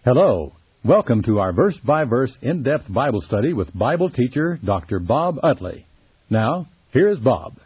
Hello. Welcome to our verse-by-verse in-depth Bible study with Bible teacher Dr. Bob Utley. Now, here's Bob.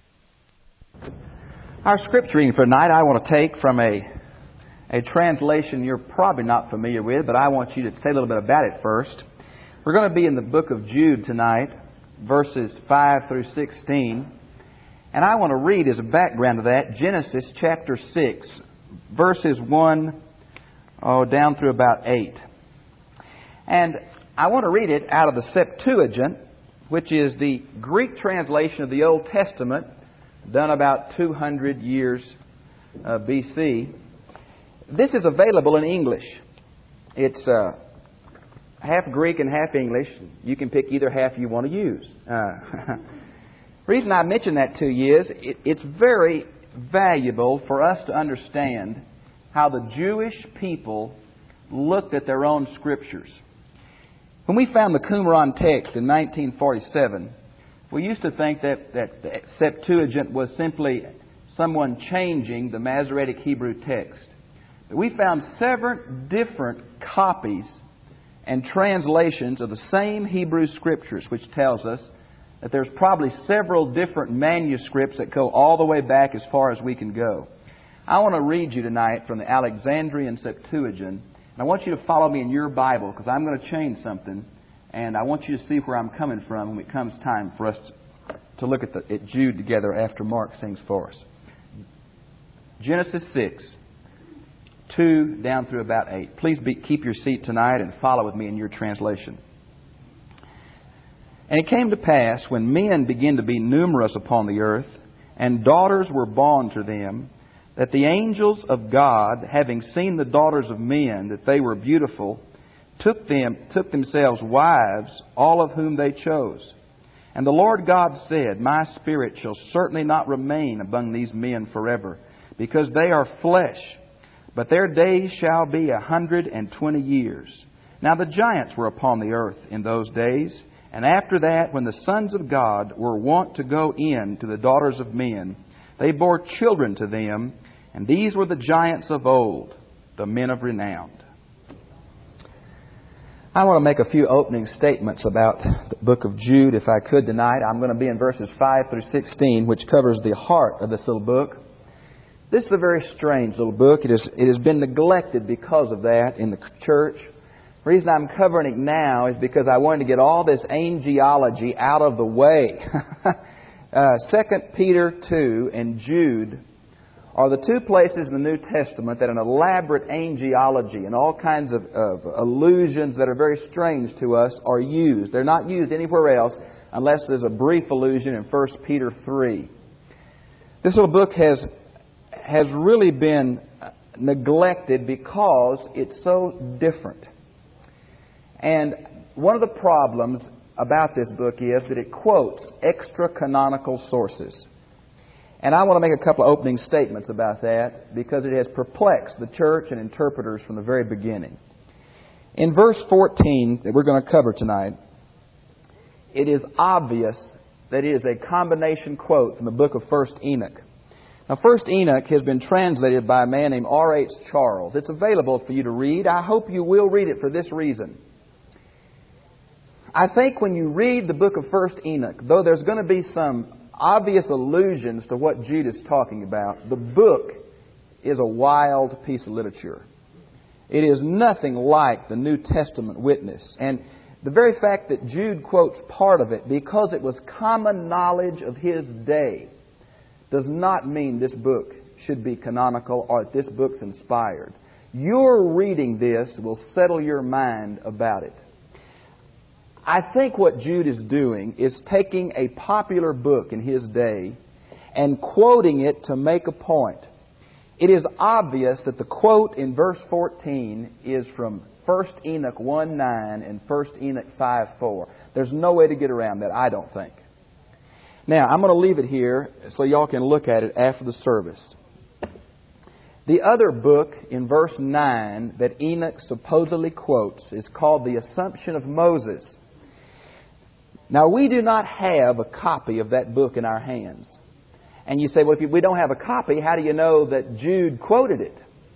Our scripture reading for tonight I want to take from a translation you're probably not familiar with, but I want you to say a little bit about it first. We're going to be in the book of Jude tonight, verses 5 through 16. And I want to read as a background to that, Genesis chapter 6, verses 1 down through about 8. And I want to read it out of the Septuagint, which is the Greek translation of the Old Testament, done about 200 years BC. This is available in English. It's half Greek and half English. You can pick either half you want to use. The reason I mention that to you is it's very valuable for us to understand how the Jewish people looked at their own Scriptures. When we found the Qumran text in 1947, we used to think that the Septuagint was simply someone changing the Masoretic Hebrew text. But we found seven different copies and translations of the same Hebrew Scriptures, which tells us that there's probably several different manuscripts that go all the way back as far as we can go. I want to read you tonight from the Alexandrian Septuagint. And I want you to follow me in your Bible because I'm going to change something. And I want you to see where I'm coming from when it comes time for us to look at Jude together after Mark sings for us. Genesis 6, 2 down through about 8. Please keep your seat tonight and follow with me in your translation. And it came to pass when men began to be numerous upon the earth, and daughters were born to them, that the angels of God, having seen the daughters of men, that they were beautiful, took themselves wives, all of whom they chose. And the Lord God said, My spirit shall certainly not remain among these men forever, because they are flesh, but their days shall be 120 years. Now the giants were upon the earth in those days, and after that, when the sons of God were wont to go in to the daughters of men, they bore children to them, and these were the giants of old, the men of renown. I want to make a few opening statements about the book of Jude, if I could tonight. I'm going to be in verses 5 through 16, which covers the heart of this little book. This is a very strange little book. It has been neglected because of that in the church. The reason I'm covering it now is because I wanted to get all this angelology out of the way. 2 Peter 2 and Jude are the two places in the New Testament that an elaborate angelology and all kinds of allusions that are very strange to us are used. They're not used anywhere else unless there's a brief allusion in 1 Peter 3. This little book has really been neglected because it's so different. And one of the problems about this book is that it quotes extra-canonical sources. And I want to make a couple of opening statements about that because it has perplexed the church and interpreters from the very beginning. In verse 14 that we're going to cover tonight, it is obvious that it is a combination quote from the book of 1 Enoch. Now, 1 Enoch has been translated by a man named R.H. Charles. It's available for you to read. I hope you will read it for this reason. I think when you read the book of 1 Enoch, though there's going to be some obvious allusions to what Jude is talking about, the book is a wild piece of literature. It is nothing like the New Testament witness. And the very fact that Jude quotes part of it because it was common knowledge of his day does not mean this book should be canonical or that this book's inspired. Your reading this will settle your mind about it. I think what Jude is doing is taking a popular book in his day and quoting it to make a point. It is obvious that the quote in verse 14 is from 1 Enoch 1:9 and 1 Enoch 5:4. There's no way to get around that, I don't think. Now, I'm going to leave it here so y'all can look at it after the service. The other book in verse 9 that Enoch supposedly quotes is called The Assumption of Moses. Now, we do not have a copy of that book in our hands. And you say, well, if we don't have a copy, how do you know that Jude quoted it?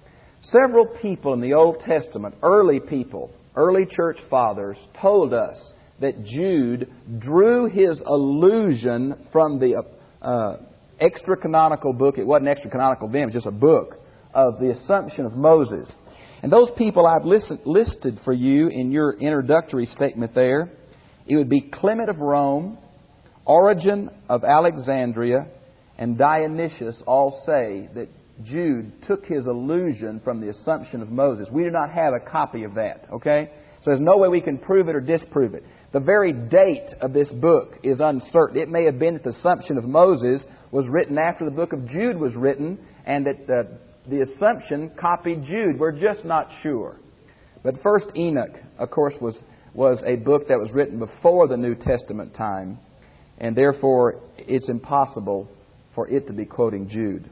Several people in the Old Testament, early people, early church fathers, told us that Jude drew his allusion from the extra-canonical book. It wasn't extra-canonical then, it was just a book of the Assumption of Moses. And those people I've listed for you in your introductory statement there, it would be Clement of Rome, Origen of Alexandria, and Dionysius all say that Jude took his allusion from the Assumption of Moses. We do not have a copy of that, okay? So there's no way we can prove it or disprove it. The very date of this book is uncertain. It may have been that the Assumption of Moses was written after the book of Jude was written, and that the Assumption copied Jude. We're just not sure. But First Enoch, of course, was a book that was written before the New Testament time, and therefore it's impossible for it to be quoting Jude.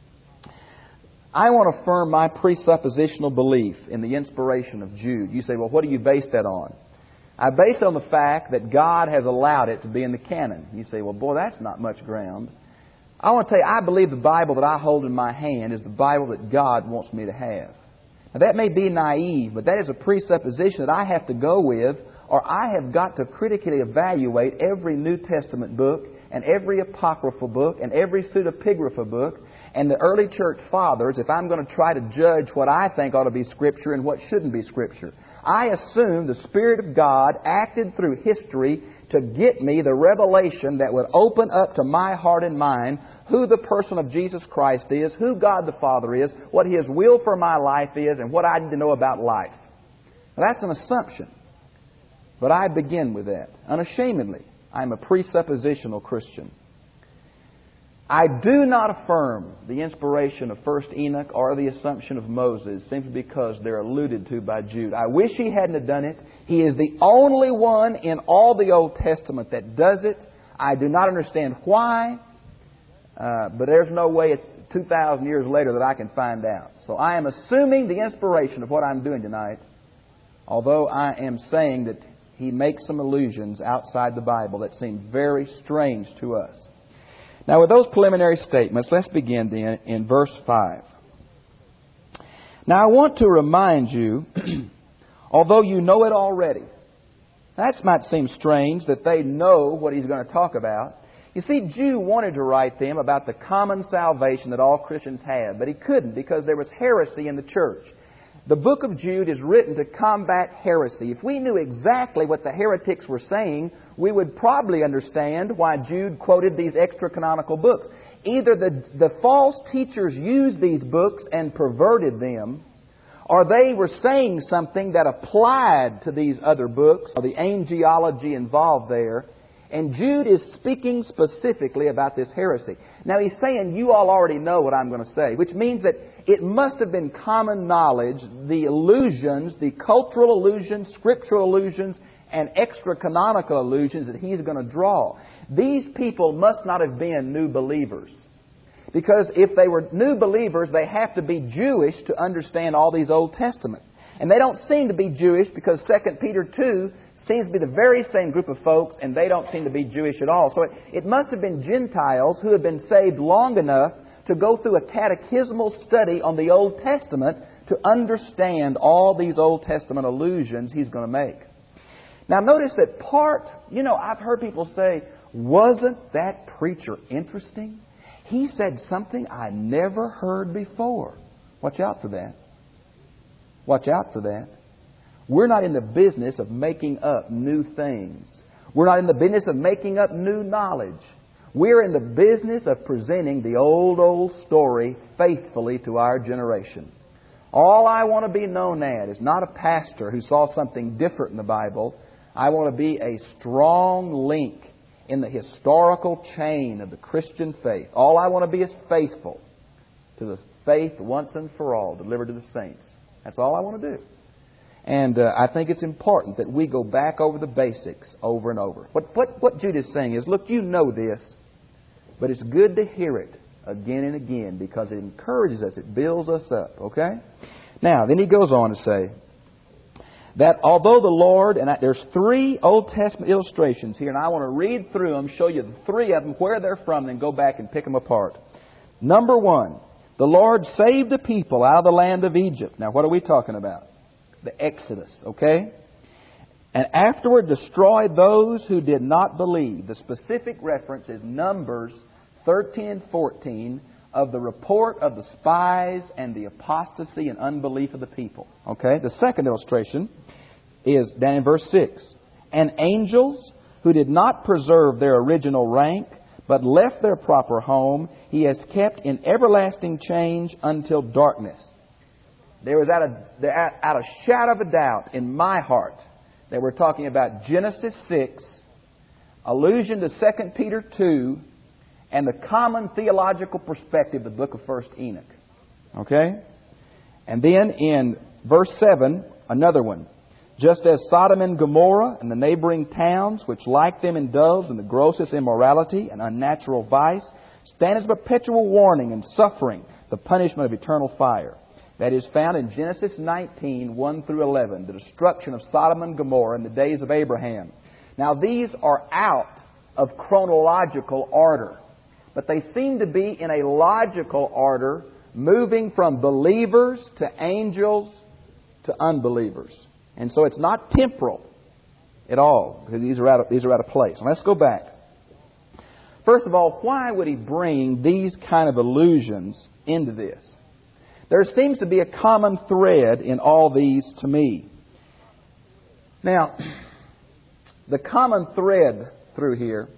I want to affirm my presuppositional belief in the inspiration of Jude. You say, well, what do you base that on? I base it on the fact that God has allowed it to be in the canon. You say, well, boy, that's not much ground. I want to tell you, I believe the Bible that I hold in my hand is the Bible that God wants me to have. Now, that may be naive, but that is a presupposition that I have to go with, or I have got to critically evaluate every New Testament book and every apocryphal book and every pseudepigrapha book and the early church fathers if I'm going to try to judge what I think ought to be Scripture and what shouldn't be Scripture. I assume the Spirit of God acted through history to get me the revelation that would open up to my heart and mind who the person of Jesus Christ is, who God the Father is, what His will for my life is, and what I need to know about life. Now, that's an assumption. But I begin with that. Unashamedly, I'm a presuppositional Christian. I do not affirm the inspiration of First Enoch or the Assumption of Moses simply because they're alluded to by Jude. I wish he hadn't have done it. He is the only one in all the Old Testament that does it. I do not understand why, but there's no way 2,000 years later that I can find out. So I am assuming the inspiration of what I'm doing tonight, although I am saying that he makes some allusions outside the Bible that seem very strange to us. Now, with those preliminary statements, let's begin then in verse 5. Now, I want to remind you, although you know it already, that might seem strange that they know what he's going to talk about. You see, Jude wanted to write them about the common salvation that all Christians have, but he couldn't because there was heresy in the church. The book of Jude is written to combat heresy. If we knew exactly what the heretics were saying, we would probably understand why Jude quoted these extra-canonical books. Either the false teachers used these books and perverted them, or they were saying something that applied to these other books, or the angelology involved there. And Jude is speaking specifically about this heresy. Now he's saying, you all already know what I'm going to say, which means that it must have been common knowledge, the allusions, the cultural allusions, scriptural allusions, and extra-canonical allusions that he's going to draw. These people must not have been new believers. Because if they were new believers, they have to be Jewish to understand all these Old Testament. And they don't seem to be Jewish because 2 Peter 2 seems to be the very same group of folks, and they don't seem to be Jewish at all. So it must have been Gentiles who had been saved long enough to go through a catechismal study on the Old Testament to understand all these Old Testament allusions he's going to make. Now notice that I've heard people say, wasn't that preacher interesting? He said something I never heard before. Watch out for that. Watch out for that. We're not in the business of making up new things. We're not in the business of making up new knowledge. We're in the business of presenting the old story faithfully to our generation. All I want to be known as is not a pastor who saw something different in the Bible. I want to be a strong link in the historical chain of the Christian faith. All I want to be is faithful to the faith once and for all delivered to the saints. That's all I want to do. And I think it's important that we go back over the basics over and over. What Jude is saying is, look, you know this, but it's good to hear it again and again because it encourages us, it builds us up, okay? Now, then he goes on to say that although the Lord, and there's 3 Old Testament illustrations here, and I want to read through them, show you the 3 of them, where they're from, then go back and pick them apart. Number 1, The Lord saved the people out of the land of Egypt. Now, what are we talking about? The Exodus, okay? And afterward destroyed those who did not believe. The specific reference is Numbers 13 and 14 of the report of the spies and the apostasy and unbelief of the people. Okay? The second illustration is down in verse 6. And angels who did not preserve their original rank, but left their proper home, He has kept in everlasting change until darkness. There was out of shadow of a doubt in my heart that we're talking about Genesis 6, allusion to 2 Peter 2, and the common theological perspective of the book of 1 Enoch. Okay? And then in verse 7, another one. Just as Sodom and Gomorrah and the neighboring towns, which like them indulged in the grossest immorality and unnatural vice, stand as perpetual warning and suffering the punishment of eternal fire. That is found in Genesis 19, 1 through 11, the destruction of Sodom and Gomorrah in the days of Abraham. Now these are out of chronological order, but they seem to be in a logical order, moving from believers to angels to unbelievers. And so it's not temporal at all, because these are out of place. Now let's go back. First of all, why would He bring these kind of allusions into this? There seems to be a common thread in all these to me. Now, the common thread through here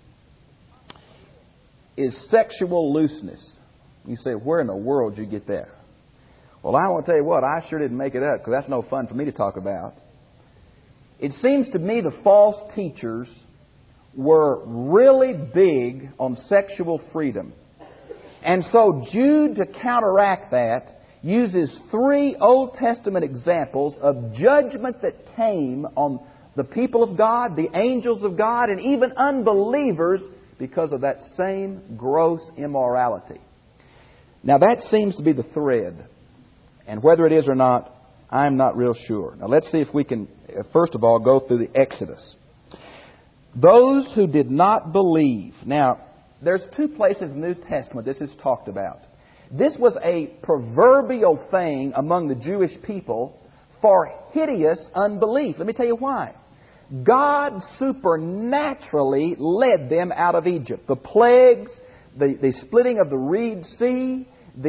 is sexual looseness. You say, where in the world did you get that? Well, I want to tell you what, I sure didn't make it up, because that's no fun for me to talk about. It seems to me the false teachers were really big on sexual freedom. And so Jude, to counteract that, uses 3 Old Testament examples of judgment that came on the people of God, the angels of God, and even unbelievers because of that same gross immorality. Now that seems to be the thread. And whether it is or not, I'm not real sure. Now let's see if we can, first of all, go through the Exodus. Those who did not believe. Now, there's 2 places in the New Testament this is talked about. This was a proverbial thing among the Jewish people for hideous unbelief. Let me tell you why. God supernaturally led them out of Egypt. The plagues, the splitting of the Reed Sea,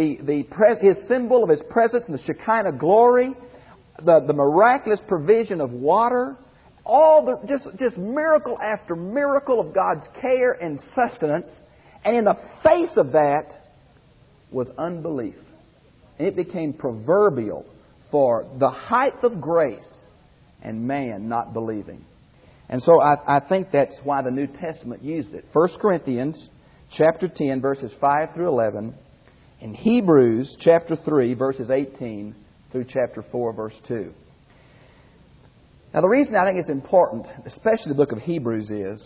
His symbol of His presence in the Shekinah glory, the miraculous provision of water, just miracle after miracle of God's care and sustenance. And in the face of that was unbelief. And it became proverbial for the height of grace and man not believing. And so I think that's why the New Testament used it. 1 Corinthians chapter 10, verses 5 through 11, and Hebrews chapter 3, verses 18 through chapter 4, verse 2. Now the reason I think it's important, especially the book of Hebrews, is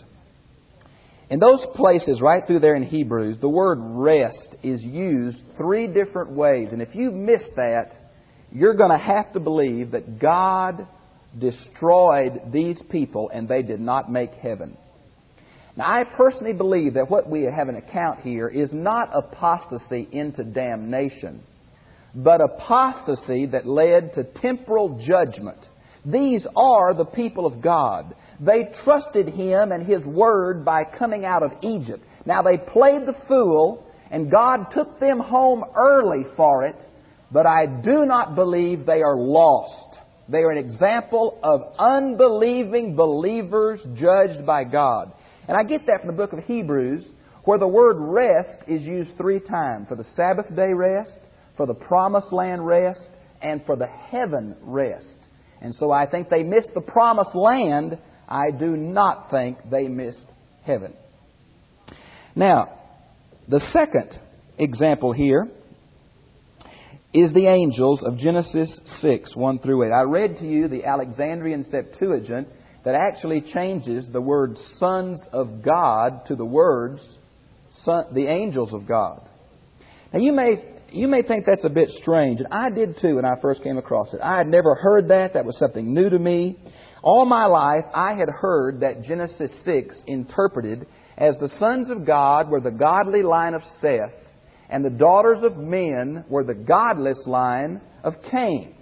in those places right through there in Hebrews, the word rest is used 3 different ways. And if you miss that, you're going to have to believe that God destroyed these people and they did not make heaven. Now, I personally believe that what we have an account here is not apostasy into damnation, but apostasy that led to temporal judgment. These are the people of God. They trusted Him and His Word by coming out of Egypt. Now, they played the fool, and God took them home early for it, but I do not believe they are lost. They are an example of unbelieving believers judged by God. And I get that from the book of Hebrews, where the word rest is used 3 times. For the Sabbath day rest, for the promised land rest, and for the heaven rest. And so I think they missed the promised land. I do not think they missed heaven. Now, the second example here is the angels of Genesis 6, 1 through 8. I read to you the Alexandrian Septuagint that actually changes the word sons of God to the words the angels of God. Now you may think that's a bit strange, and I did too when I first came across it. I had never heard that. That was something new to me. All my life I had heard that Genesis 6 interpreted as the sons of God were the godly line of Seth, and the daughters of men were the godless line of Cain.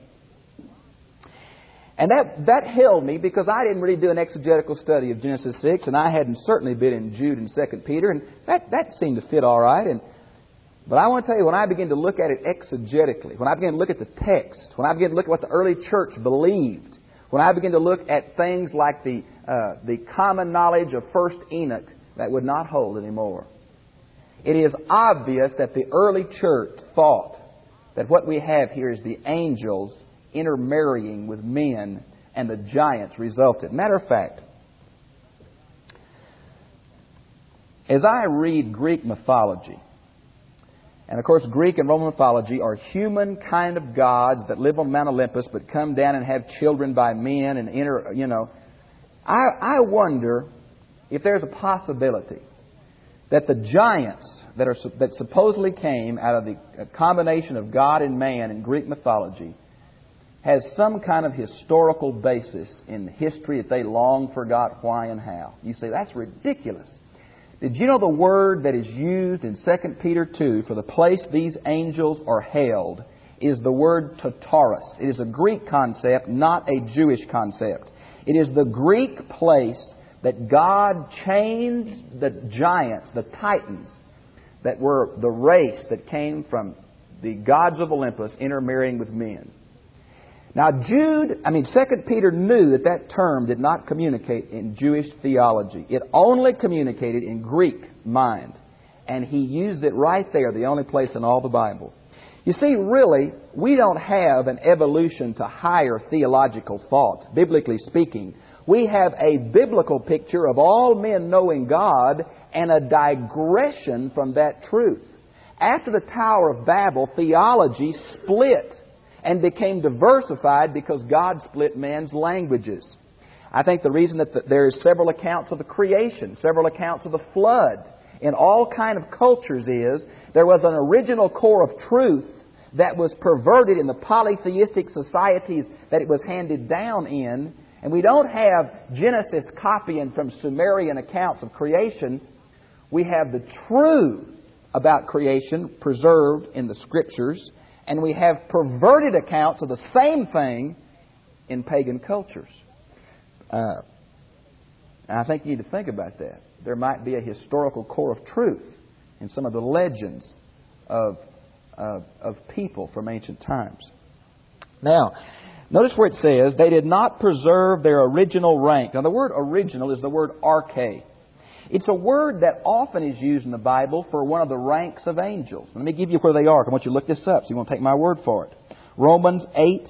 And that held me because I didn't really do an exegetical study of Genesis 6, and I hadn't certainly been in Jude and 2 Peter, and that seemed to fit all right. But I want to tell you, when I began to look at it exegetically, when I began to look at the text, when I began to look at what the early church believed, when I began to look at things like the common knowledge of first Enoch, that would not hold anymore. It is obvious that the early church thought that what we have here is the angels intermarrying with men, and the giants resulted. Matter of fact, as I read Greek mythology, and of course Greek and Roman mythology are human kind of gods that live on Mount Olympus but come down and have children by men and I wonder if there's a possibility that the giants that supposedly came out of the combination of God and man in Greek mythology has some kind of historical basis in history that they long forgot why and how. You say, that's ridiculous. Did you know the word that is used in 2 Peter 2 for the place these angels are held is the word Tartarus? It is a Greek concept, not a Jewish concept. It is the Greek place that God changed the giants, the titans, that were the race that came from the gods of Olympus intermarrying with men. Now 2 Peter knew that term did not communicate in Jewish theology. It only communicated in Greek mind. And he used it right there, the only place in all the Bible. You see, really, we don't have an evolution to higher theological thought, biblically speaking. We have a biblical picture of all men knowing God and a digression from that truth. After the Tower of Babel, theology split and became diversified because God split man's languages. I think the reason that there is several accounts of the creation, several accounts of the flood in all kind of cultures is there was an original core of truth that was perverted in the polytheistic societies that it was handed down in. And we don't have Genesis copying from Sumerian accounts of creation. We have the truth about creation preserved in the Scriptures. And we have perverted accounts of the same thing in pagan cultures. And I think you need to think about that. There might be a historical core of truth in some of the legends of people from ancient times. Now, notice where it says, they did not preserve their original rank. Now, the word original is the word arche. It's a word that often is used in the Bible for one of the ranks of angels. Let me give you where they are. I want you to look this up, so you won't take my word for it. Romans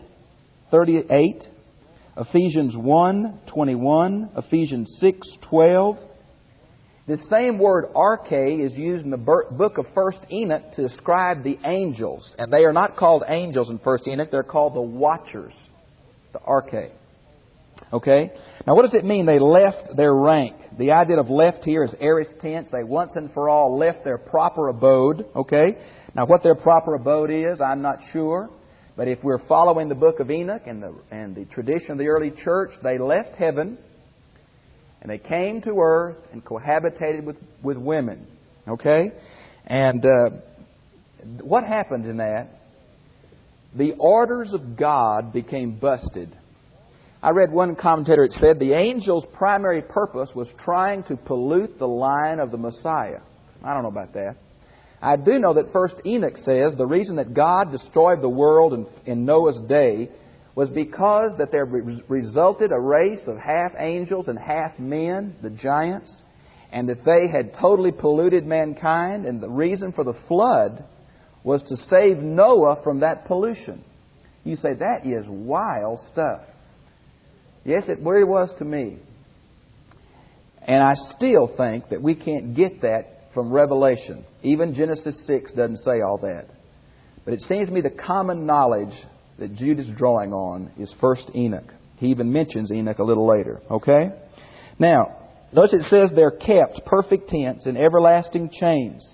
8:38, Ephesians 1:21, Ephesians 6:12. This same word arche is used in the book of 1 Enoch to describe the angels. And they are not called angels in 1 Enoch. They're called the watchers, the arche. Okay? Now, what does it mean they left their rank? The idea of left here is aorist tense. They once and for all left their proper abode. Okay? Now, what their proper abode is, I'm not sure. But if we're following the book of Enoch and the tradition of the early church, they left heaven and they came to earth and cohabitated with women. Okay? And what happened in that? The orders of God became busted. I read one commentator, it said, the angel's primary purpose was trying to pollute the line of the Messiah. I don't know about that. I do know that 1 Enoch says the reason that God destroyed the world in Noah's day was because that there resulted a race of half angels and half men, the giants, and that they had totally polluted mankind, and the reason for the flood was to save Noah from that pollution. You say, that is wild stuff. Yes, it really was to me. And I still think that we can't get that from Revelation. Even Genesis 6 doesn't say all that. But it seems to me the common knowledge that Jude is drawing on is 1 Enoch. He even mentions Enoch a little later. Okay? Now, notice it says they're kept, perfect tense, in everlasting chains.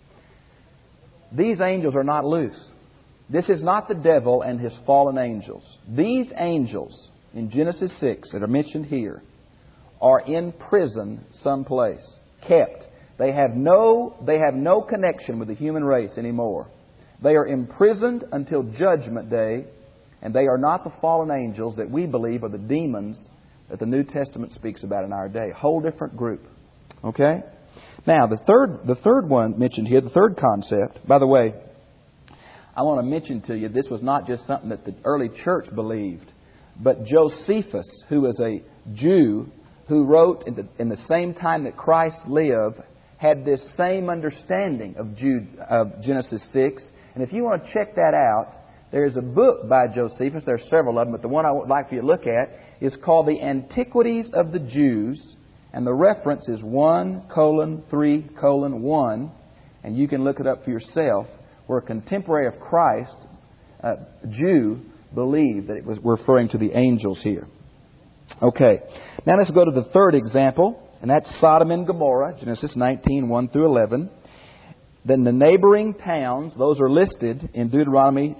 These angels are not loose. This is not the devil and his fallen angels. These angels in Genesis 6 that are mentioned here are in prison someplace, kept. They have no connection with the human race anymore. They are imprisoned until Judgment Day, and they are not the fallen angels that we believe are the demons that the New Testament speaks about in our day. Whole different group. Okay? Now, the third one mentioned here, the third concept, by the way, I want to mention to you, this was not just something that the early church believed, but Josephus, who was a Jew who wrote in the same time that Christ lived, had this same understanding of Genesis 6. And if you want to check that out, there's a book by Josephus. There are several of them, but the one I would like for you to look at is called The Antiquities of the Jews. And the reference is 1:3:1. And you can look it up for yourself, where a contemporary of Christ, a Jew, believed that it was referring to the angels here. Okay. Now let's go to the third example, and that's Sodom and Gomorrah, Genesis 19:1-11. Then the neighboring towns, those are listed in Deuteronomy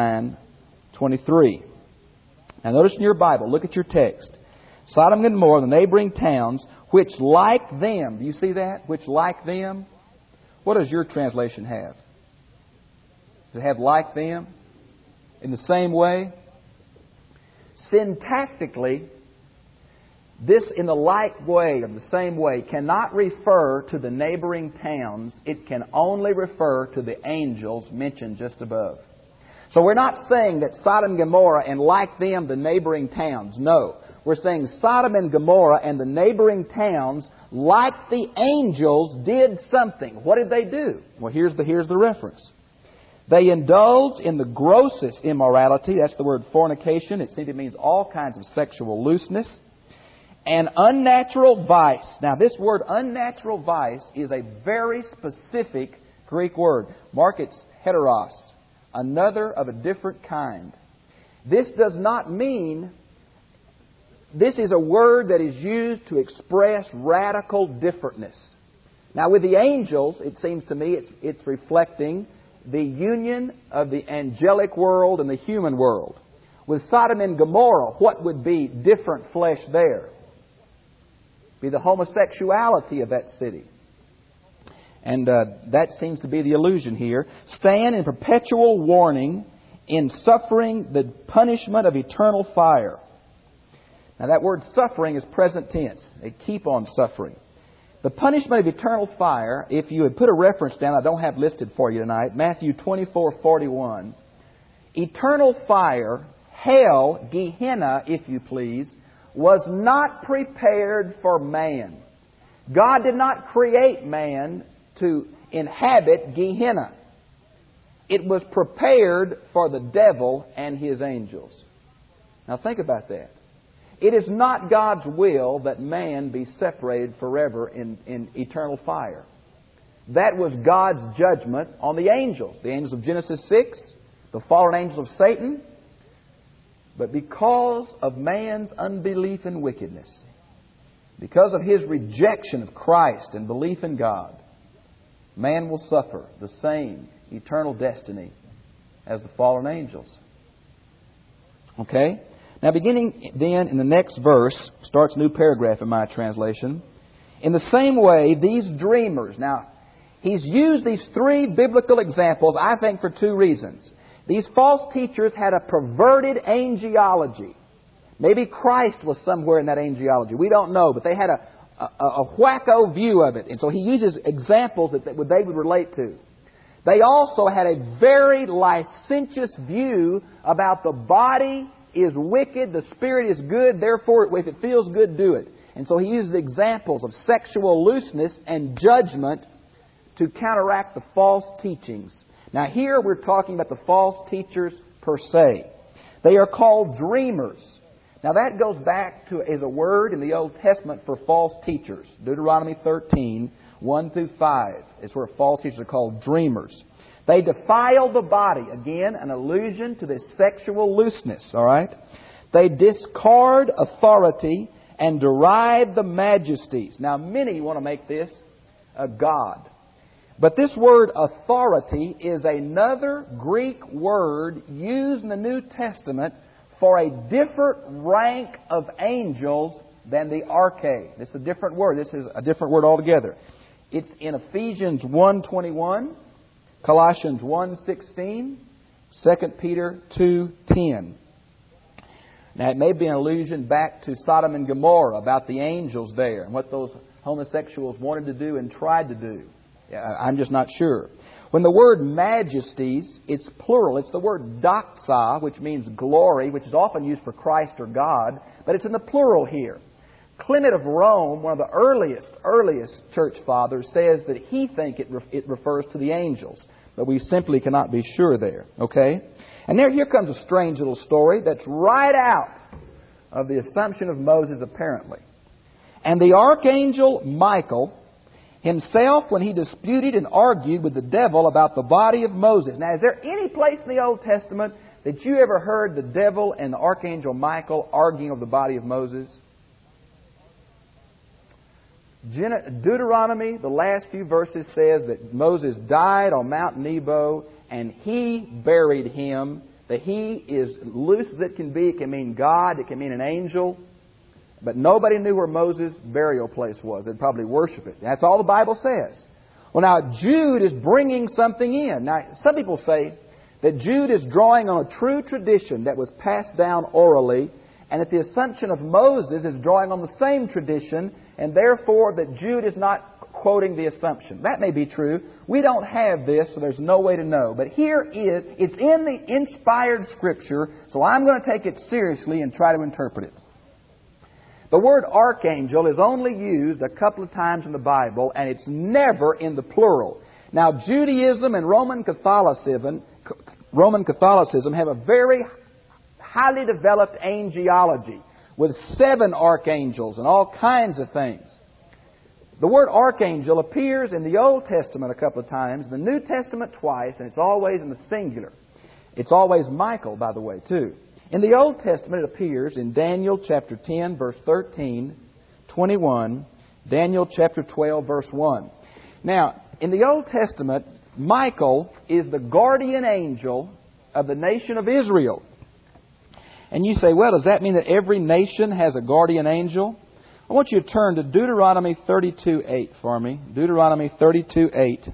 29:23. Now notice in your Bible, look at your text. Sodom and Gomorrah, the neighboring towns, which like them, do you see that? Which like them? What does your translation have? Does it have like them? In the same way? Syntactically, this in the like way, or the same way, cannot refer to the neighboring towns. It can only refer to the angels mentioned just above. So we're not saying that Sodom and Gomorrah and like them the neighboring towns. No. We're saying Sodom and Gomorrah and the neighboring towns, like the angels, did something. What did they do? Well, here's the reference. They indulged in the grossest immorality. That's the word fornication. It simply means all kinds of sexual looseness. And unnatural vice. Now, this word unnatural vice is a very specific Greek word. Mark, it's heteros. Another of a different kind. This does not mean... This is a word that is used to express radical differentness. Now, with the angels, it seems to me it's reflecting the union of the angelic world and the human world. With Sodom and Gomorrah, what would be different flesh there? Be the homosexuality of that city. And that seems to be the allusion here. Stand in perpetual warning in suffering the punishment of eternal fire. Now that word suffering is present tense. They keep on suffering. The punishment of eternal fire, if you had put a reference down, I don't have listed for you tonight, Matthew 24:41. Eternal fire, hell, Gehenna, if you please, was not prepared for man. God did not create man to inhabit Gehenna. It was prepared for the devil and his angels. Now think about that. It is not God's will that man be separated forever in eternal fire. That was God's judgment on the angels of Genesis 6, the fallen angels of Satan. But because of man's unbelief and wickedness, because of his rejection of Christ and belief in God, man will suffer the same eternal destiny as the fallen angels. Okay? Now beginning then in the next verse, starts a new paragraph in my translation. In the same way, these dreamers. Now, he's used these three biblical examples, I think, for two reasons. These false teachers had a perverted angelology. Maybe Christ was somewhere in that angelology. We don't know, but they had a wacko view of it. And so he uses examples that they would relate to. They also had a very licentious view about the body is wicked, the spirit is good, therefore if it feels good, do it. And so he uses examples of sexual looseness and judgment to counteract the false teachings. Now here we're talking about the false teachers per se. They are called dreamers. Now that goes back to as a word in the Old Testament for false teachers. Deuteronomy 13:1-5 is where false teachers are called dreamers. They defile the body. Again, an allusion to this sexual looseness. All right? They discard authority and deride the majesties. Now many want to make this a god. But this word authority is another Greek word used in the New Testament for a different rank of angels than the arche. This is a different word. This is a different word altogether. It's in Ephesians 1:21, Colossians 1:16, 2 Peter 2:10. Now, it may be an allusion back to Sodom and Gomorrah about the angels there and what those homosexuals wanted to do and tried to do. I'm just not sure. When the word majesties, it's plural. It's the word doxa, which means glory, which is often used for Christ or God, but it's in the plural here. Clement of Rome, one of the earliest church fathers, says that he thinks it refers to the angels, but we simply cannot be sure there. Okay? And here comes a strange little story that's right out of the Assumption of Moses, apparently. And the archangel Michael himself, when he disputed and argued with the devil about the body of Moses. Now, is there any place in the Old Testament that you ever heard the devil and the archangel Michael arguing over the body of Moses? Deuteronomy, the last few verses, says that Moses died on Mount Nebo and he buried him. That he is loose as it can be. It can mean God. It can mean an angel. But nobody knew where Moses' burial place was. They'd probably worship it. That's all the Bible says. Well, now, Jude is bringing something in. Now, some people say that Jude is drawing on a true tradition that was passed down orally, and that the Assumption of Moses is drawing on the same tradition, and therefore that Jude is not quoting the Assumption. That may be true. We don't have this, so there's no way to know. But it's in the inspired Scripture, so I'm going to take it seriously and try to interpret it. The word archangel is only used a couple of times in the Bible, and it's never in the plural. Now, Judaism and Roman Catholicism have a very highly developed angelology with 7 archangels and all kinds of things. The word archangel appears in the Old Testament a couple of times, the New Testament twice, and it's always in the singular. It's always Michael, by the way, too. In the Old Testament, it appears in Daniel chapter 10, verse 13, 21, Daniel chapter 12, verse 1. Now, in the Old Testament, Michael is the guardian angel of the nation of Israel. And you say, well, does that mean that every nation has a guardian angel? I want you to turn to Deuteronomy 32:8 for me. Deuteronomy 32:8.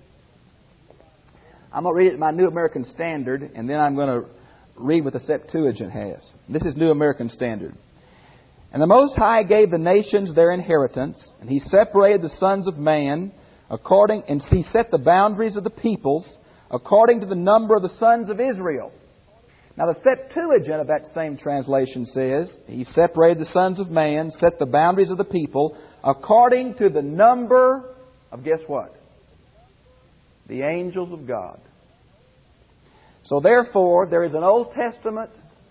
I'm going to read it in my New American Standard, and then I'm going to read what the Septuagint has. This is New American Standard. And the Most High gave the nations their inheritance, and He separated the sons of man and He set the boundaries of the peoples according to the number of the sons of Israel. Now, the Septuagint of that same translation says, He separated the sons of man, set the boundaries of the people, according to the number of, guess what? The angels of God. So, therefore, there is an Old Testament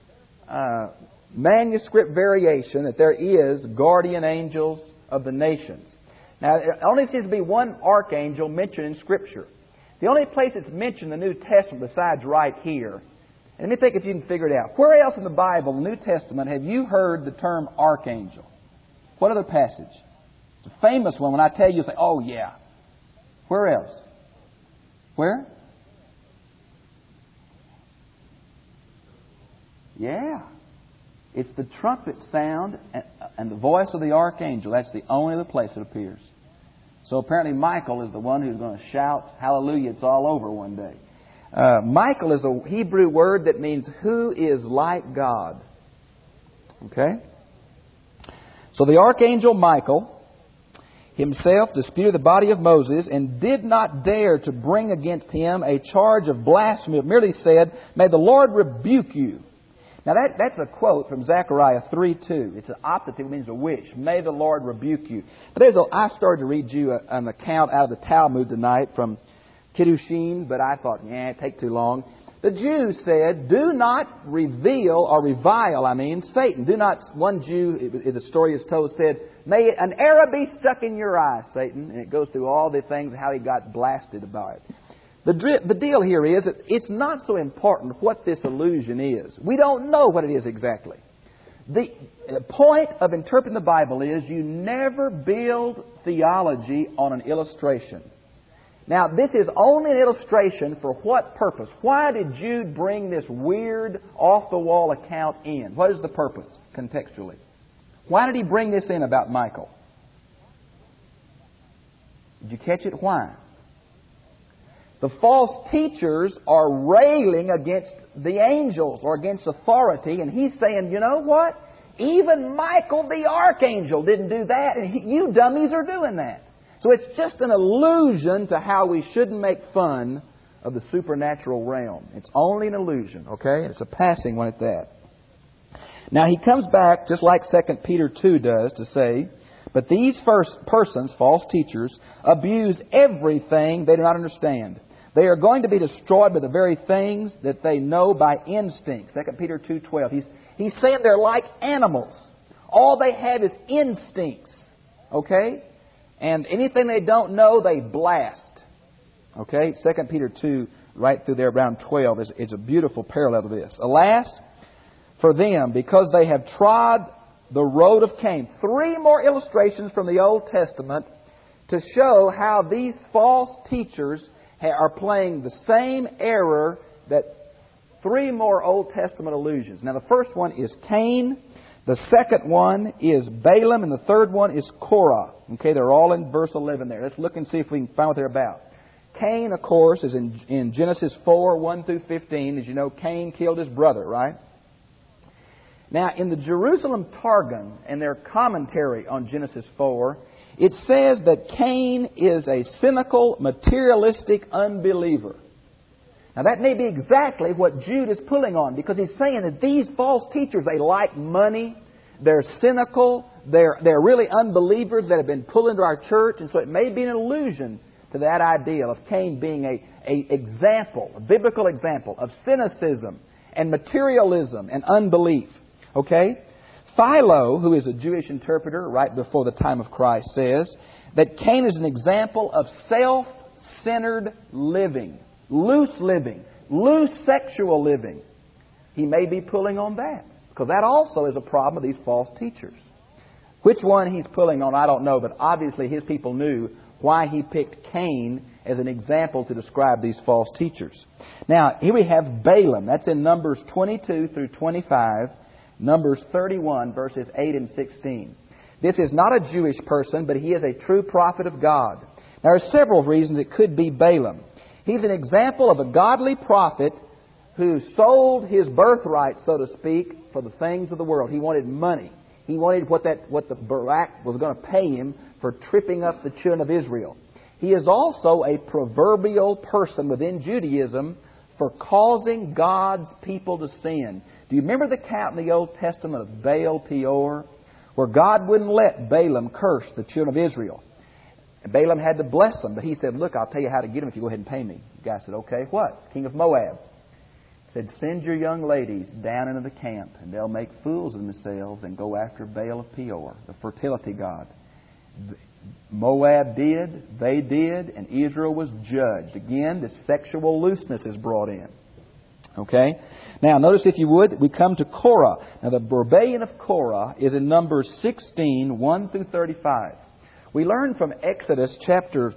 manuscript variation that there is guardian angels of the nations. Now, it only seems to be one archangel mentioned in Scripture. The only place it's mentioned in the New Testament besides right here. And let me think if you can figure it out. Where else in the Bible, the New Testament, have you heard the term archangel? What other passage? It's a famous one. When I tell you, you say, oh yeah. Where else? Where? Yeah. It's the trumpet sound and the voice of the archangel. That's the only other place it appears. So apparently Michael is the one who's going to shout, hallelujah, it's all over one day. Michael is a Hebrew word that means who is like God. Okay? So the archangel Michael himself disputed the body of Moses and did not dare to bring against him a charge of blasphemy. It merely said, may the Lord rebuke you. Now that's a quote from Zechariah 3:2. It's an optative, it means a wish. May the Lord rebuke you. But I started to read you an account out of the Talmud tonight from Kiddushin, but I thought, it'd take too long. The Jews said, do not revile Satan. One Jew, the story is told, said, may an arrow be stuck in your eye, Satan. And it goes through all the things, how he got blasted about it. The deal here is that it's not so important what this illusion is. We don't know what it is exactly. The point of interpreting the Bible is you never build theology on an illustration. Now, this is only an illustration for what purpose? Why did Jude bring this weird, off-the-wall account in? What is the purpose, contextually? Why did he bring this in about Michael? Did you catch it? Why? The false teachers are railing against the angels or against authority, and he's saying, you know what? Even Michael the archangel didn't do that, and you dummies are doing that. So it's just an allusion to how we shouldn't make fun of the supernatural realm. It's only an illusion, okay? It's a passing one at that. Now he comes back, just like 2 Peter 2 does, to say, but these first persons, false teachers, abuse everything they do not understand. They are going to be destroyed by the very things that they know by instinct. 2 Peter 2:12. He's saying they're like animals. All they have is instincts. Okay? And anything they don't know, they blast. Okay? 2 Peter 2, right through there around 12, is a beautiful parallel to this. Alas, for them, because they have trod the road of Cain. 3 more illustrations from the Old Testament to show how these false teachers are playing the same error that 3 more Old Testament allusions. Now the first one is Cain, the second one is Balaam, and the third one is Korah. Okay, they're all in verse 11 there. Let's look and see if we can find what they're about. Cain, of course, is in Genesis 4, 1 through 15. As you know, Cain killed his brother, right? Now, in the Jerusalem Targum and their commentary on Genesis 4, it says that Cain is a cynical, materialistic unbeliever. Now, that may be exactly what Jude is pulling on, because he's saying that these false teachers, they like money, they're cynical, they're really unbelievers that have been pulled into our church, and so it may be an allusion to that idea of Cain being a biblical example of cynicism and materialism and unbelief. Okay? Philo, who is a Jewish interpreter right before the time of Christ, says that Cain is an example of self-centered living, loose sexual living. He may be pulling on that, because that also is a problem of these false teachers. Which one he's pulling on, I don't know, but obviously his people knew why he picked Cain as an example to describe these false teachers. Now, here we have Balaam. That's in Numbers 22 through 25. Numbers 31, verses 8 and 16. This is not a Jewish person, but he is a true prophet of God. There are several reasons it could be Balaam. He's an example of a godly prophet who sold his birthright, so to speak, for the things of the world. He wanted money. He wanted what the Barak was going to pay him for tripping up the children of Israel. He is also a proverbial person within Judaism for causing God's people to sin. Do you remember the account in the Old Testament of Baal Peor, where God wouldn't let Balaam curse the children of Israel? And Balaam had to bless them, but he said, look, I'll tell you how to get them if you go ahead and pay me. The guy said, okay, what? King of Moab said, send your young ladies down into the camp, and they'll make fools of themselves and go after Baal of Peor, the fertility god. Moab did, they did, and Israel was judged. Again, this sexual looseness is brought in. Okay? Now, notice if you would, we come to Korah. Now, the rebellion of Korah is in Numbers 16, 1 through 35. We learn from Exodus chapter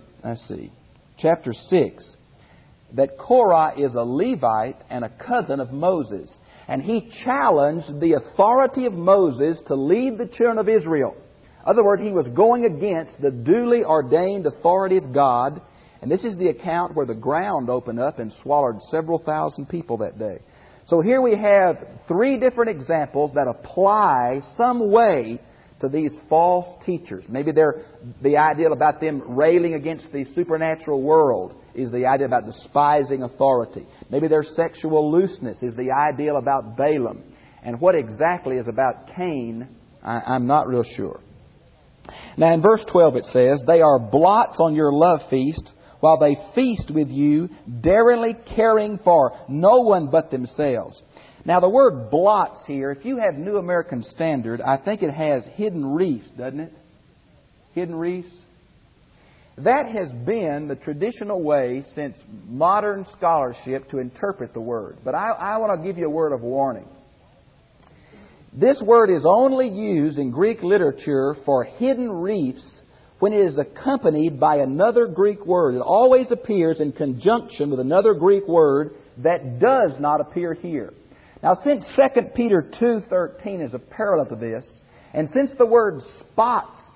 6, that Korah is a Levite and a cousin of Moses. And he challenged the authority of Moses to lead the children of Israel. In other words, he was going against the duly ordained authority of God. And this is the account where the ground opened up and swallowed several thousand people that day. So here we have 3 different examples that apply some way to these false teachers. Maybe the idea about them railing against the supernatural world is the idea about despising authority. Maybe their sexual looseness is the ideal about Balaam. And what exactly is about Cain, I'm not real sure. Now in verse 12 it says, they are blots on your love feast, while they feast with you, daringly caring for no one but themselves. Now the word blots here, if you have New American Standard, I think it has hidden reefs, doesn't it? Hidden reefs. That has been the traditional way since modern scholarship to interpret the word. But I want to give you a word of warning. This word is only used in Greek literature for hidden reefs when it is accompanied by another Greek word. It always appears in conjunction with another Greek word that does not appear here. Now, since 2 Peter 2:13 is a parallel to this, and since the word spots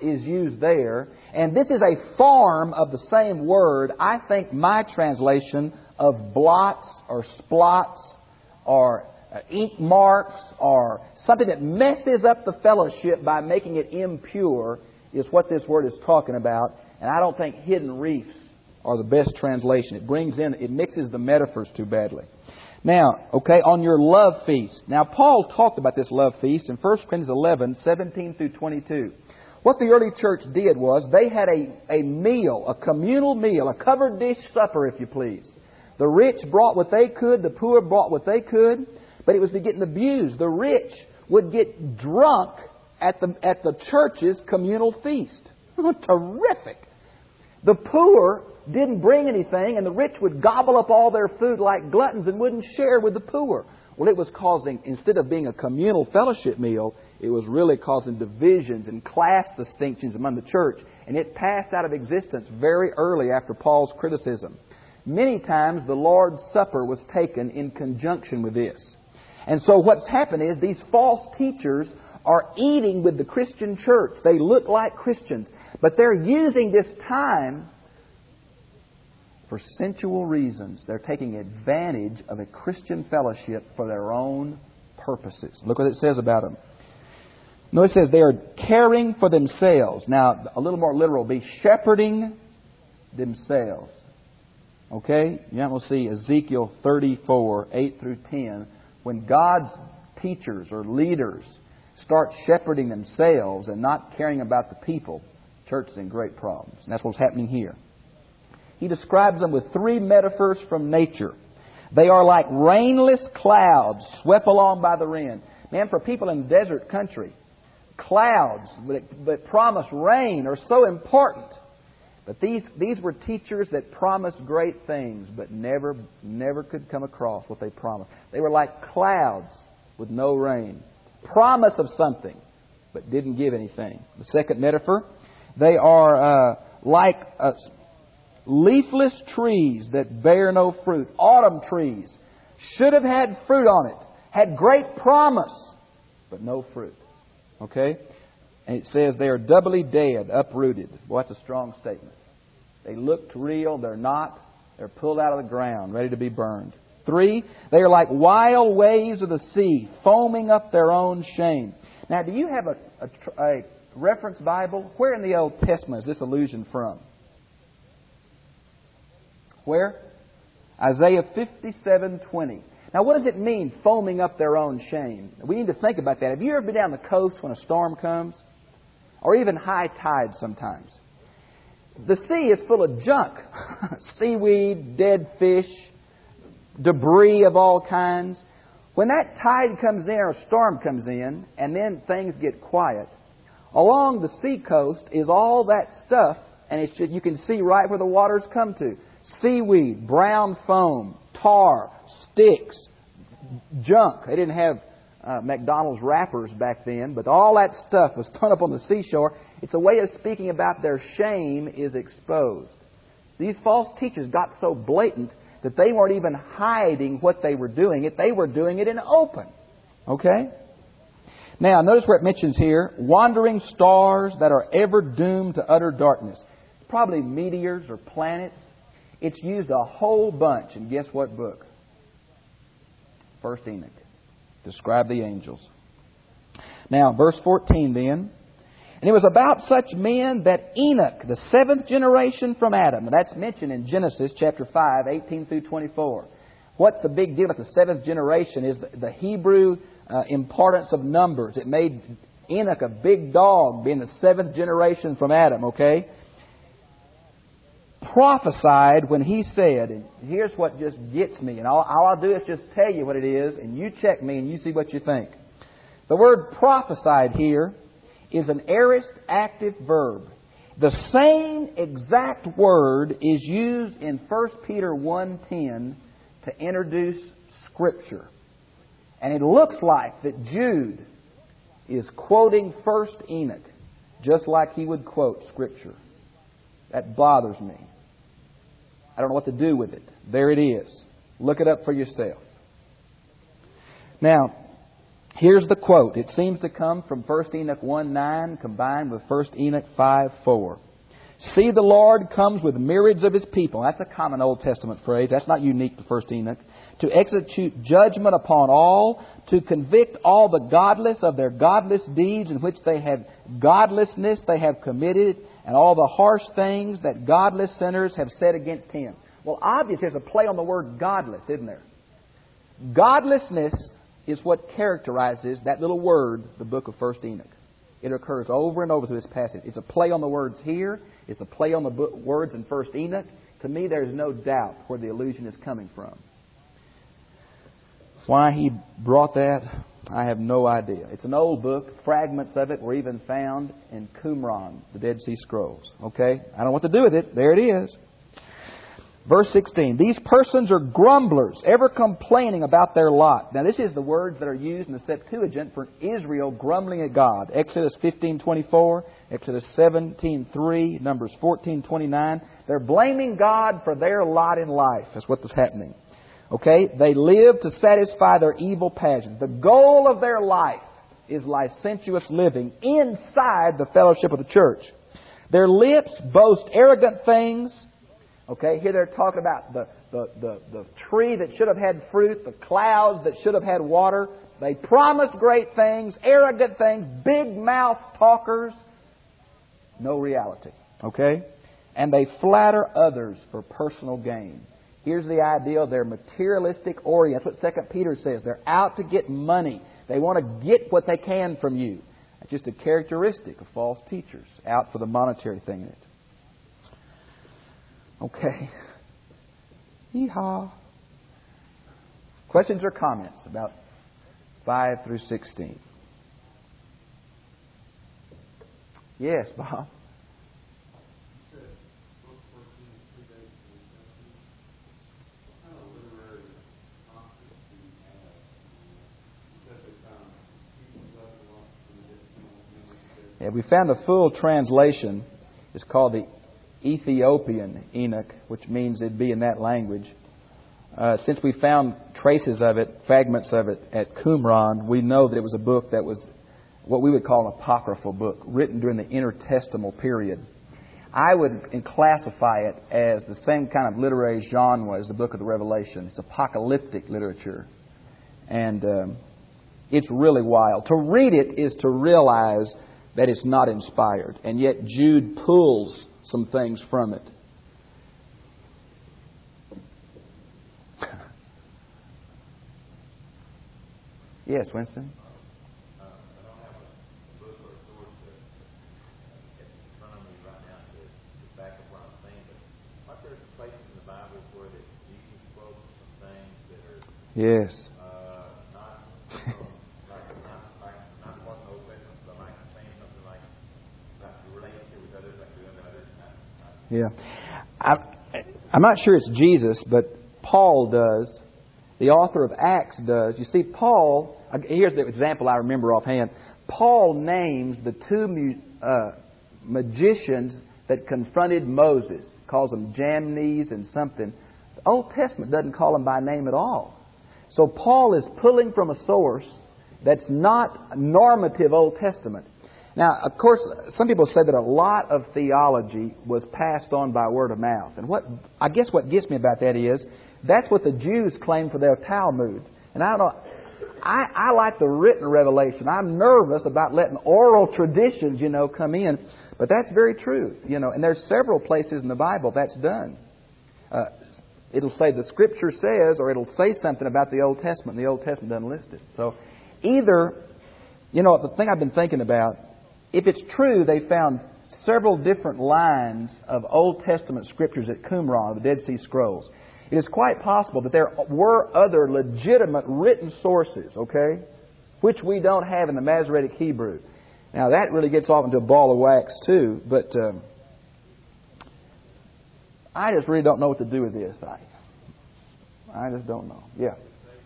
is used there. And this is a form of the same word. I think my translation of blots or splots or ink marks or something that messes up the fellowship by making it impure is what this word is talking about. And I don't think hidden reefs are the best translation. It mixes the metaphors too badly. Now, on your love feast. Now, Paul talked about this love feast in 1 Corinthians 11, 17 through 22. What the early church did was they had a meal, a communal meal, a covered dish supper, if you please. The rich brought what they could, the poor brought what they could, but it was getting abused. The rich would get drunk at the church's communal feast. Terrific! The poor didn't bring anything, and the rich would gobble up all their food like gluttons and wouldn't share with the poor. Well, it was causing, instead of being a communal fellowship meal, it was really causing divisions and class distinctions among the church. And it passed out of existence very early after Paul's criticism. Many times the Lord's Supper was taken in conjunction with this. And so what's happened is these false teachers are eating with the Christian church. They look like Christians, but they're using this time for sensual reasons. They're taking advantage of a Christian fellowship for their own purposes. Look what it says about them. No, it says they are caring for themselves. Now, a little more literal would be shepherding themselves. Okay? You're going to see Ezekiel 34, 8 through 10. When God's teachers or leaders start shepherding themselves and not caring about the people, the church is in great problems. And that's what's happening here. He describes them with three metaphors from nature. They are like rainless clouds swept along by the wind. Man, for people in desert country, clouds that promise rain are so important. But these were teachers that promised great things, but never could come across what they promised. They were like clouds with no rain. Promise of something, but didn't give anything. The second metaphor, they are like leafless trees that bear no fruit. Autumn trees should have had fruit on it, had great promise, but no fruit. Okay? And it says they are doubly dead, uprooted. Boy, that's a strong statement. They looked real, they're not. They're pulled out of the ground, ready to be burned. 3, they are like wild waves of the sea, foaming up their own shame. Now, do you have a reference Bible? Where in the Old Testament is this allusion from? Where? Isaiah 57:20. Now, what does it mean, foaming up their own shame? We need to think about that. Have you ever been down the coast when a storm comes? Or even high tide sometimes? The sea is full of junk. Seaweed, dead fish, debris of all kinds. When that tide comes in or a storm comes in and then things get quiet, along the sea coast is all that stuff, and it's just, you can see right where the waters come to. Seaweed, brown foam, tar, sticks, junk. They didn't have McDonald's wrappers back then, but all that stuff was thrown up on the seashore. It's a way of speaking about their shame is exposed. These false teachers got so blatant that they weren't even hiding what they were doing. They were doing it in open. Okay? Now, notice where it mentions here, wandering stars that are ever doomed to utter darkness. Probably meteors or planets. It's used a whole bunch. And guess what book? First Enoch. Describe the angels. Now, verse 14 then. And it was about such men that Enoch, the 7th generation from Adam, and that's mentioned in Genesis chapter 5, 18 through 24. What's the big deal with the 7th generation is the Hebrew importance of numbers. It made Enoch a big dog, being the 7th generation from Adam, okay? Prophesied when he said, and here's what just gets me, and all I'll do is just tell you what it is, and you check me and you see what you think. The word prophesied here is an aorist active verb. The same exact word is used in 1 Peter 1:10 to introduce Scripture. And it looks like that Jude is quoting 1 Enoch just like he would quote Scripture. That bothers me. I don't know what to do with it. There it is. Look it up for yourself. Now, Here's the quote. It seems to come from 1 Enoch 1:9 combined with 1 Enoch 5:4. See, the Lord comes with myriads of His people. That's a common Old Testament phrase. That's not unique to 1 Enoch. To execute judgment upon all, to convict all the godless of their godless deeds in which they have godlessness they have committed, and all the harsh things that godless sinners have said against Him. Well, obviously there's a play on the word godless, isn't there? Godlessness is what characterizes that little word, the book of 1 Enoch. It occurs over and over through this passage. It's a play on the words here. It's a play on the words in 1 Enoch. To me, there's no doubt where the allusion is coming from. Why he brought that, I have no idea. It's an old book. Fragments of it were even found in Qumran, the Dead Sea Scrolls. Okay? I don't know what to do with it. There it is. Verse 16, these persons are grumblers, ever complaining about their lot. Now this is the words that are used in the Septuagint for Israel grumbling at God. Exodus 15:24, Exodus 17:3, Numbers 14:29. They're blaming God for their lot in life. That's what was happening. Okay? They live to satisfy their evil passions. The goal of their life is licentious living inside the fellowship of the church. Their lips boast arrogant things. Okay, here they're talking about the tree that should have had fruit, the clouds that should have had water. They promise great things, arrogant things, big mouth talkers. No reality. Okay? And they flatter others for personal gain. Here's the idea. They're materialistic oriented. That's what 2 Peter says. They're out to get money. They want to get what they can from you. That's just a characteristic of false teachers. Out for the monetary thing in it. Okay. Hee-haw. Questions or comments about 5 through 16? Yes, Bob. Yeah, we found the full translation. It's called the Ethiopian Enoch, which means it'd be in that language. Since we found traces of it, fragments of it at Qumran, we know that it was a book that was what we would call an apocryphal book, written during the intertestamental period. I would classify it as the same kind of literary genre as the book of the Revelation. It's apocalyptic literature. And it's really wild. To read it is to realize that it's not inspired. And yet Jude pulls some things from it. Yes, Winston? I don't have a book or a source in front of me right now to back up what I'm saying, but aren't there some places in the Bible where that Jesus quotes some things that are Yes. not what the Old Testament, but like saying something like the relationship with others, like doing others. Yeah. I'm not sure it's Jesus, but Paul does. The author of Acts does. You see, Paul, here's the example I remember offhand. Paul names the two magicians that confronted Moses. Calls them Jamnes and something. The Old Testament doesn't call them by name at all. So Paul is pulling from a source that's not normative Old Testament. Now, of course, some people say that a lot of theology was passed on by word of mouth. And what gets me about that is, that's what the Jews claim for their Talmud. And I don't know, I like the written revelation. I'm nervous about letting oral traditions, come in. But that's very true, And there's several places in the Bible that's done. It'll say the Scripture says, or it'll say something about the Old Testament, and the Old Testament doesn't list it. So either, the thing I've been thinking about, if it's true they found several different lines of Old Testament Scriptures at Qumran, the Dead Sea Scrolls, it is quite possible that there were other legitimate written sources, okay, which we don't have in the Masoretic Hebrew. Now that really gets off into a ball of wax too, but I just really don't know what to do with this. I just don't know. Yeah.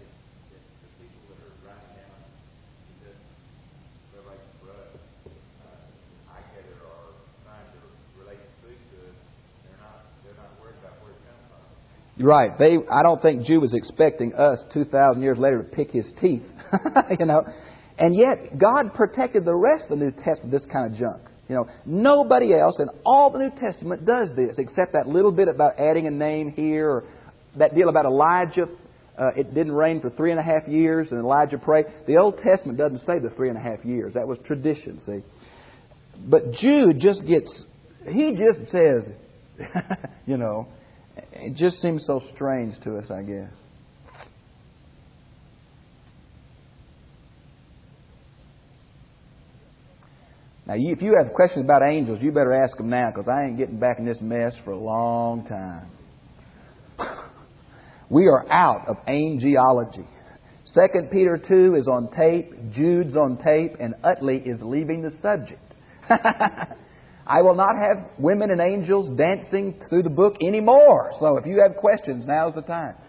Right. I don't think Jude was expecting us 2,000 years later to pick his teeth. And yet, God protected the rest of the New Testament, this kind of junk. Nobody else in all the New Testament does this, except that little bit about adding a name here, or that deal about Elijah. It didn't rain for 3.5 years, and Elijah prayed. The Old Testament doesn't say the 3.5 years. That was tradition, see. But Jude he just says, it just seems so strange to us, I guess. Now, if you have questions about angels, you better ask them now, because I ain't getting back in this mess for a long time. We are out of angelology. 2 Peter 2 is on tape, Jude's on tape, and Utley is leaving the subject. I will not have women and angels dancing through the book anymore. So if you have questions, now's the time.